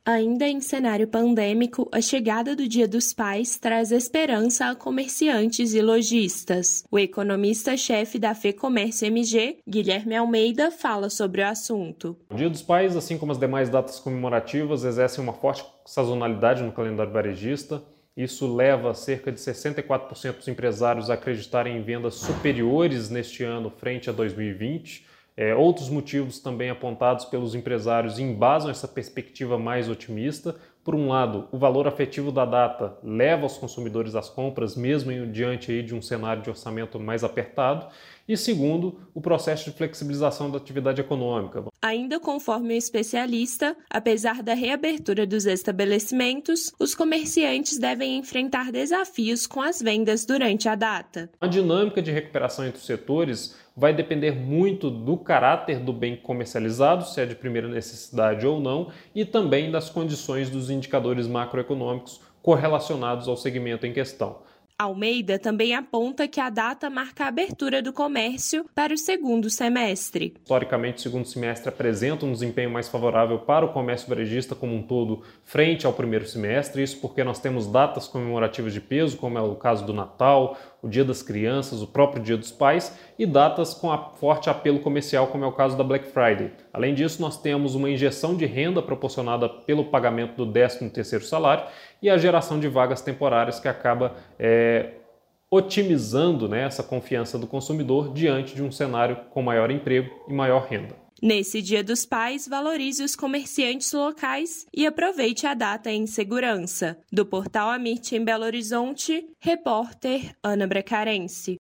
Ainda em cenário pandêmico, a chegada do Dia dos Pais traz esperança a comerciantes e lojistas. O economista-chefe da FEComércio MG, Guilherme Almeida, fala sobre o assunto. O Dia dos Pais, assim como as demais datas comemorativas, exercem uma forte sazonalidade no calendário varejista. Isso leva cerca de 64% dos empresários a acreditarem em vendas superiores neste ano frente a 2020. Outros motivos também apontados pelos empresários embasam essa perspectiva mais otimista. Por um lado, o valor afetivo da data leva os consumidores às compras, mesmo diante de um cenário de orçamento mais apertado. E segundo, o processo de flexibilização da atividade econômica. Ainda conforme o especialista, apesar da reabertura dos estabelecimentos, os comerciantes devem enfrentar desafios com as vendas durante a data. A dinâmica de recuperação entre os setores vai depender muito do caráter do bem comercializado, se é de primeira necessidade ou não, e também das condições dos indicadores macroeconômicos correlacionados ao segmento em questão. Almeida também aponta que a data marca a abertura do comércio para o segundo semestre. Historicamente, o segundo semestre apresenta um desempenho mais favorável para o comércio varejista como um todo frente ao primeiro semestre. Isso porque nós temos datas comemorativas de peso, como é o caso do Natal, o Dia das Crianças, o próprio Dia dos Pais, e datas com forte apelo comercial, como é o caso da Black Friday. Além disso, nós temos uma injeção de renda proporcionada pelo pagamento do 13º salário e a geração de vagas temporárias que acaba otimizando essa confiança do consumidor diante de um cenário com maior emprego e maior renda. Nesse Dia dos Pais, valorize os comerciantes locais e aproveite a data em segurança. Do Portal Amit em Belo Horizonte, repórter Ana Bracarense.